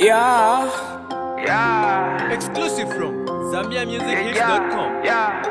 Yeah. Exclusive from ZambiaMusicHits.com.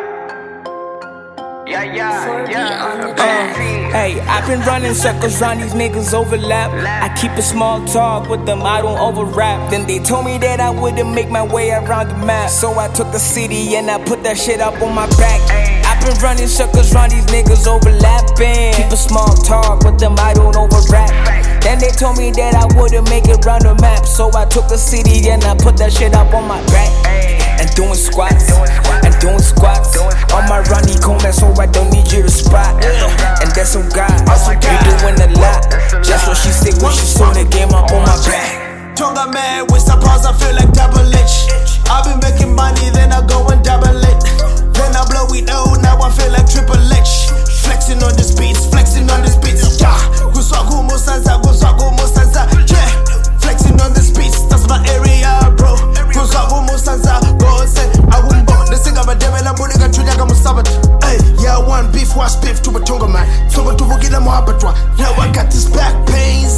Hey, I've been running circles round these niggas overlap. I keep a small talk with them, I don't overrap. Then they told me that I wouldn't make my way around the map, so I took the city and I put that shit up on my back. I've been running circles round these niggas overlapping. Keep a small talk with them, I don't overrap. Then they told me that I wouldn't make it round the map, so I took the city and I put that shit up on my back. And doing squats, and doing squats. On my Ronnie Coleman, so I don't need you to spot. And that's on God, you doing a lot. Just what she said when she saw the game up on my back. Tonga man with some pause, I feel like double H. I've been making money, then I go and double it. Then I blow it out, now I feel like Triple H. Flexing on this beats, flexing on this beats. Yeah, Guswaku Musanza, Guswaku Musanza. Yeah, flexing on this beats, that's my area, bro. Guswaku Musanza, go and say, I won't go. The singer of a devil, I'm putting a junior Musabat. Hey, yeah, one beef was beef to a Tonga man. So to get a Mohabatwa. Now I got these back pains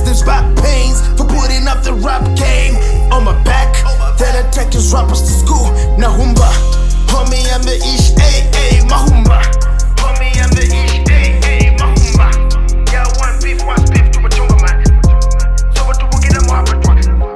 for putting up the rap game on my back. Then I take these rappers to school. Now Humba, homie, I'm the ish, ayy, Mahumba. Homie, I'm the ish, ayy, Mahumba. Yeah, one beef was beef to a Tonga man. So to get a Mohabatwa.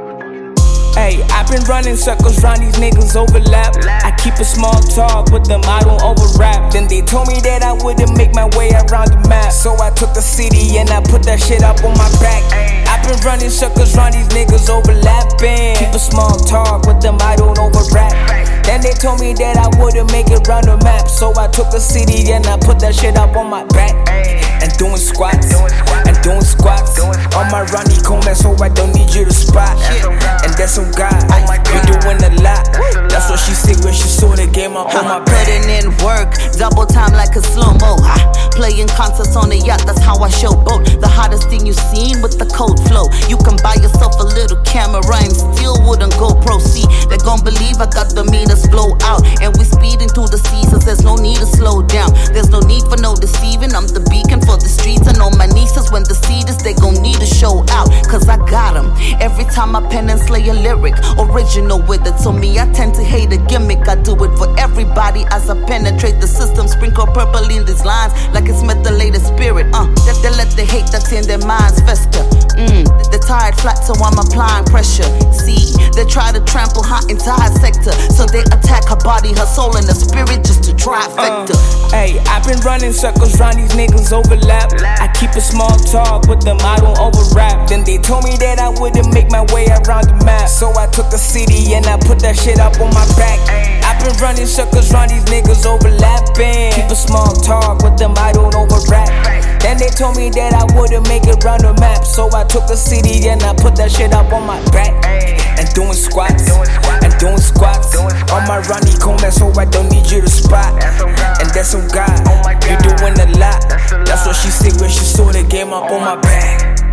Hey, I've been running circles round these niggas overlap. I keep a small talk with them, I don't overrap. Then they told me that I wouldn't make my way around the map, so I took the city and I put that shit up on my back. I've been running circles round these niggas overlapping. Keep a small talk with them, I don't overrap. Then they told me that I wouldn't make it round the map, so I took the city and I put that shit up on my back. And doing squats, and doing squats. On my Ronnie Coleman, so I don't need you to spot. And that's on God, you doing a lot. That's what she said when she saw the game up on my back. Putting in work, double time like a slow-mo. Playing concerts on the yacht, that's how I showboat. The hottest thing you've seen with the cold flow. You can buy yourself a little camera and still wouldn't go pro. See, they gon' believe I got the meters blow out. And we speeding through the seasons, there's no need to slow down. There's no need for no deceiving, I'm the beacon for the streets. And all my nieces, when the seed is, they gon' need to show out. Cause I got them. Every time I pen and slay a lyric, original with it. So me, I tend to hate a gimmick. I do it for everybody as I penetrate the system. Sprinkle purple in these lines like it's methylated spirit. They let the hate that's in their minds fester. They're tired flat, so I'm applying pressure. See, they try to trample her entire sector, so they attack her body, her soul, and her spirit just to trifecta. Hey, I've been running circles round these niggas overlap. I keep a small talk with them, I don't overrap. Then they told me that I wouldn't make my way around the map, so I took the city and I put that shit up on my back. I've been running circles round these niggas overlapping. Keep a small talk with them, I don't overrap. Then they told me that I wouldn't make it round the map, so I took the city and I put that shit up on my back. And doing squats, and doing squats. On my Ronnie Coleman, so I don't need you to spot. And that's on God, you doing a lot. That's what she said when she saw the game up on my back.